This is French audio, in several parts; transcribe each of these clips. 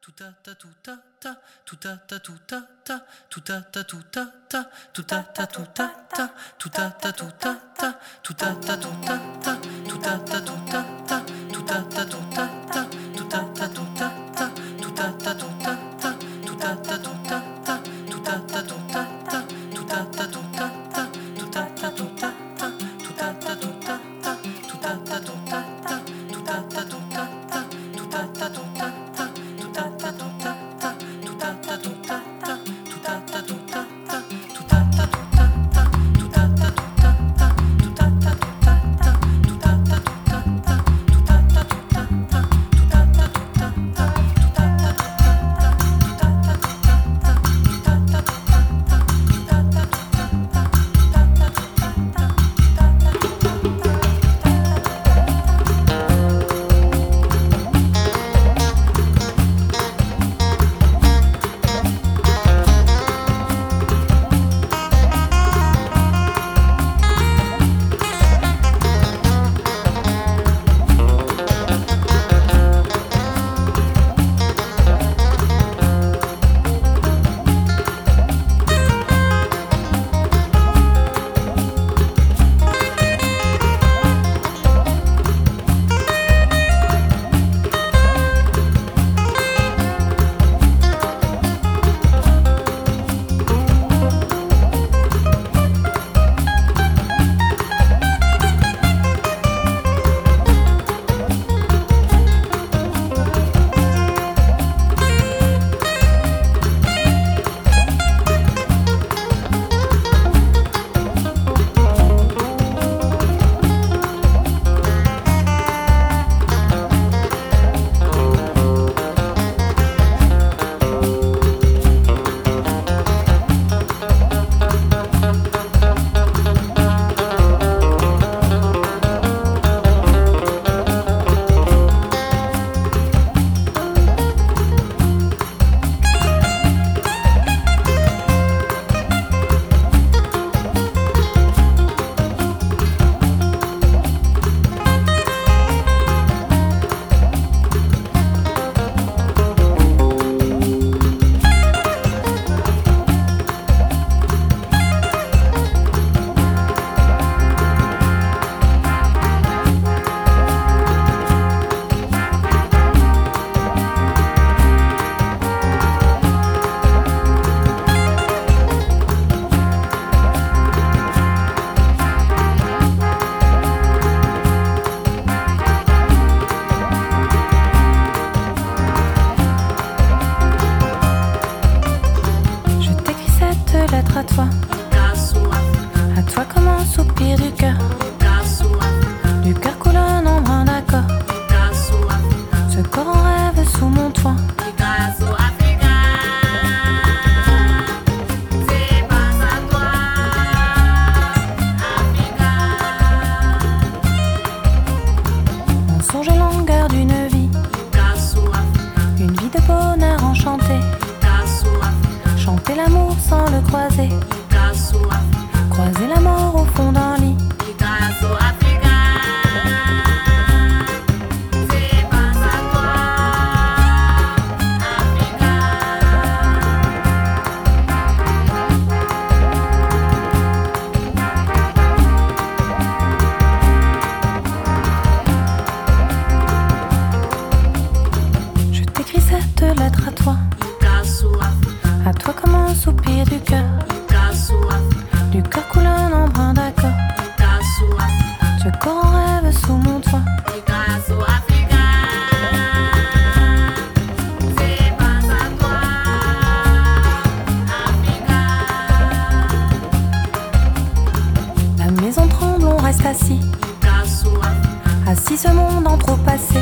Assis ce monde en trop passé,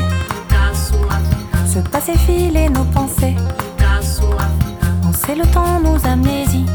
ce passé filer nos pensées, penser le temps nos amnésies.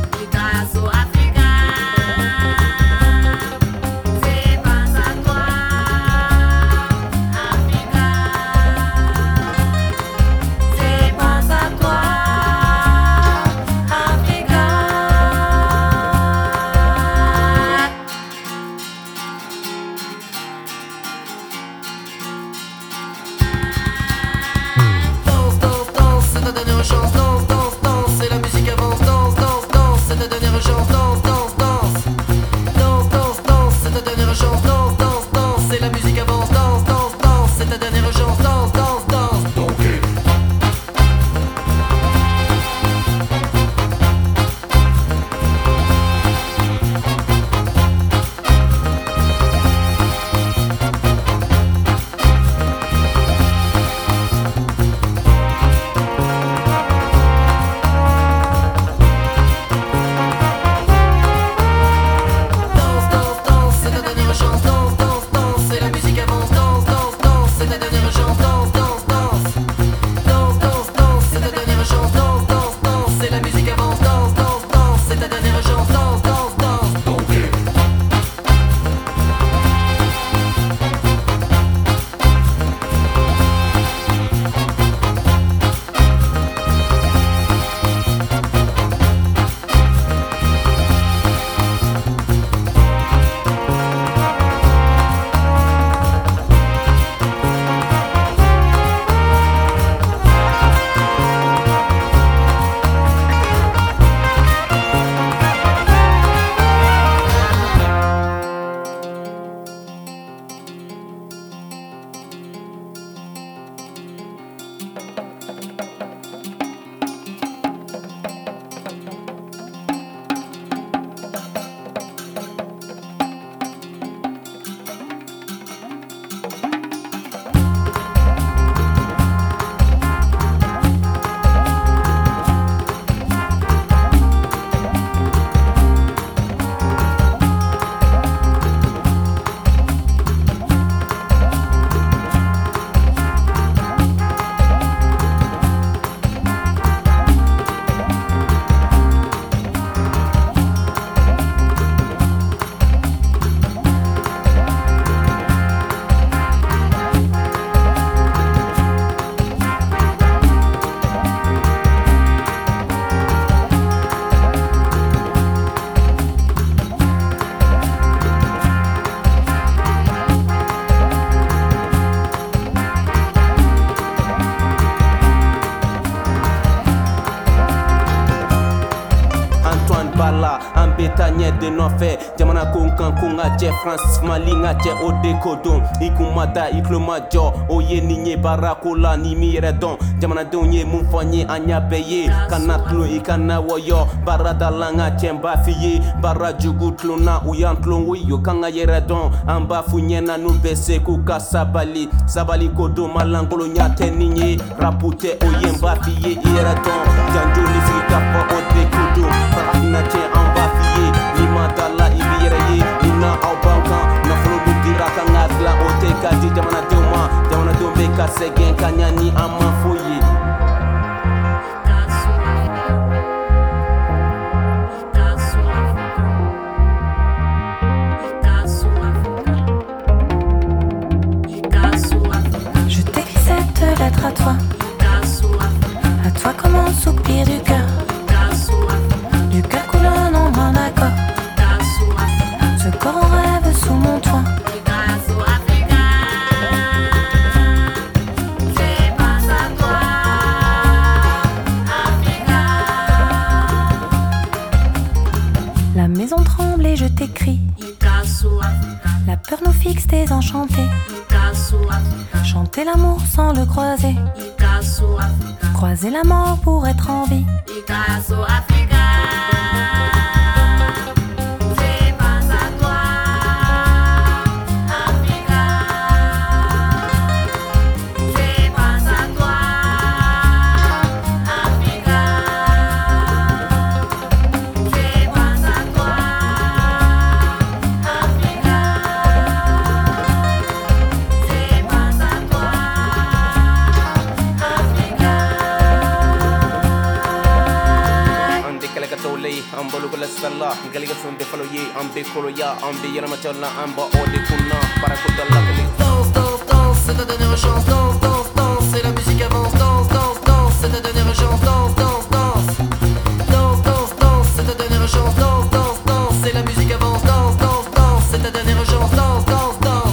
bala an bɛ taa ɲɛ de nɔfɛ jamana ko kan ko ŋa jɛ France Mali ŋa jɛ o de ko don i kun ma da i tulo ma jɔ o ye nin ye baara ko la ni min yɛrɛ dɔn jamanadenw ye mun fɔ n ye an y'a bɛɛ ye kana tulo i kana wɔyɔ baarada la ŋa cɛ n b'a f'i ye baara jugu tulonna u y'an tulon wo yo kan ka yɛrɛ dɔn an b'a f'u ɲɛna n'u bɛ se k'u ka sabali ko don malangolonya tɛ nin ye rapu tɛ o ye n b'a f'i ye i yɛrɛ dɔn janjo ni sigi ka fɔ o de ko don farafinna cɛ an b'a f'i ye n'i ma da la i b'i yɛrɛ ye ni na aw b'an kan nafolo dun dira kan ka dilan o tɛ ka di jamanadenw ma jamanadenw bɛ ka sɛgɛn ka ɲa ni an ma foyi ye. À toi, à toi comme un soupir du cœur coulant en un accord. Ce corps en rêve sous mon toit. C'est pas à toi, Africa. La maison tremble et je t'écris. La peur nous fixe désenchantés. Chanter l'amour sans le croiser. Croiser la mort pour être en vie. C'est pas à toi, Africa. C'est pas à toi, Africa. C'est pas à toi, Africa. C'est pas à toi, Africa. Ande kala ka tolei an balu kala salla gali ka sunde falo ye an be kolo ya an be yara matala an ba o de kunna para ko dalla kali. Danse, danse, danse, c'est ta dernière chance. Danse, danse, danse, c'est la musique avance. Danse, danse, danse, c'est ta dernière chance. Danse, danse, danse. Danse, danse, danse, c'est ta dernière chance. Danse, danse, danse, c'est la musique avance. Danse, danse, danse, c'est ta dernière chance. Danse, danse, danse.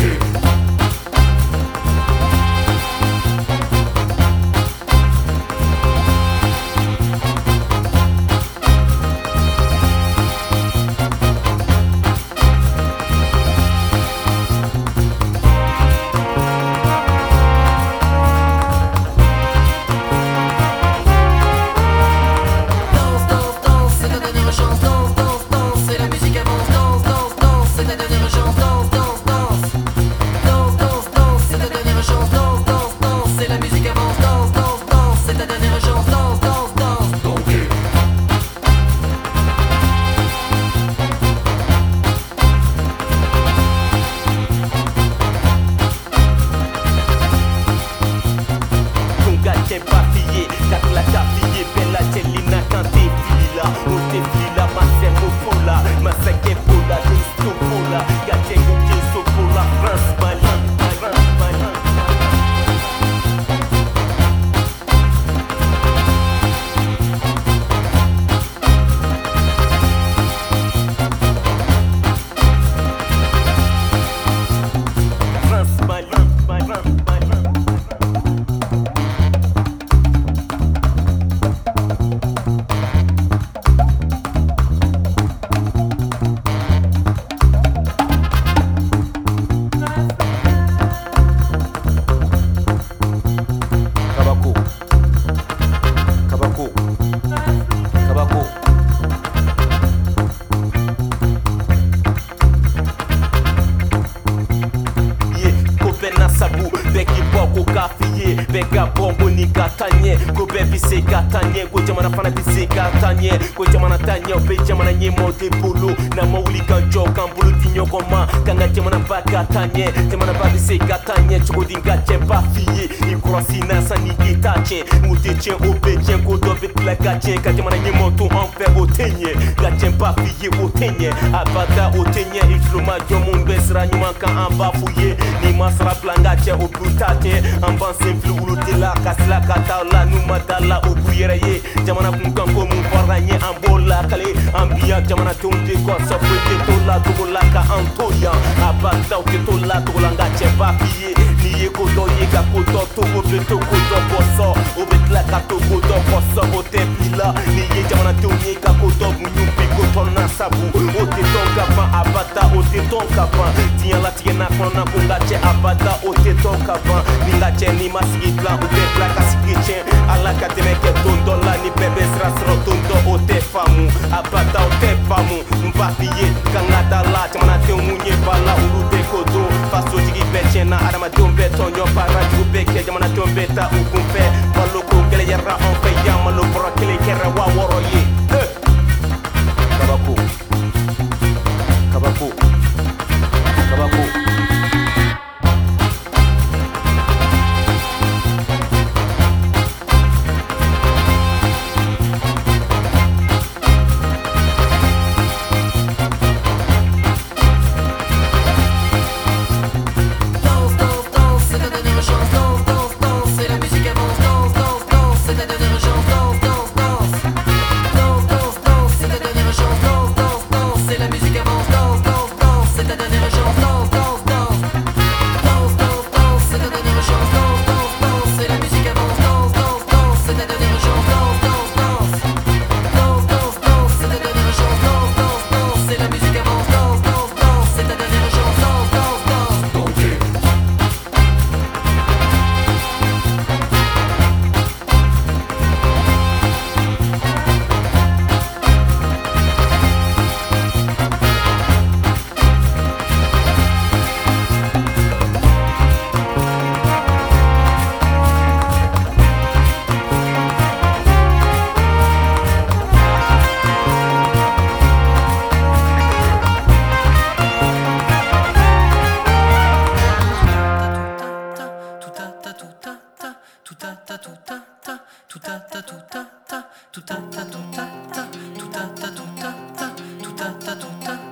Bega bongo ni gatanye ko bebi se gatanye ko jamana fana bi se gatanye ko jamana tanye be jamana nye monte bulu na mawuli kan jo kan bulu dinyo koma kanga jamana ba gatanye jamana ba bi se gatanye choko dinga che ba fiye i croisi na sani gitache mute che obe che ko do bit la gache ka jamana nye monto en fait otenye gache ba fiye otenye abada otenye ifluma jo mun besra nyuma kan amba fuye ni masra planga che obutate amba simple ulutila kasla katala numa dala obuyere ye jamana kunkan ko mun faranye ambola kale ambia jamana tonde ko sapete tola tola ka antoya abata ke tola tola ngache papier niye ko do ye ka ko to obeto ko do boso obetla ka to ko do boso o tempila niye jamana tonye ka ko do munyu sabu ote ton kapan abata ote ton kapan tiɲɛ latigɛ na kɔnɔna ko n ka cɛ abada ote ton kapan ni n ka cɛ ni ma sigi dilan o tɛ tila ka sigi tiɲɛ ala ka dɛmɛ kɛ don dɔ la ni bɛɛ bɛ sira sɔrɔ don dɔ o tɛ faamu abada o tɛ faamu n b'a f'i ye ka n ka da la jamanadenw mun ye ba la olu tɛ ko don fasotigi bɛɛ tiɲɛna adamadenw bɛɛ tɔɲɔ baara jugu bɛɛ kɛ jamanadenw bɛɛ ta u kun fɛ baloko gɛlɛyara anw fɛ yan malo bɔrɔ kelen kɛra 6000 ye kabako kabako kabako tout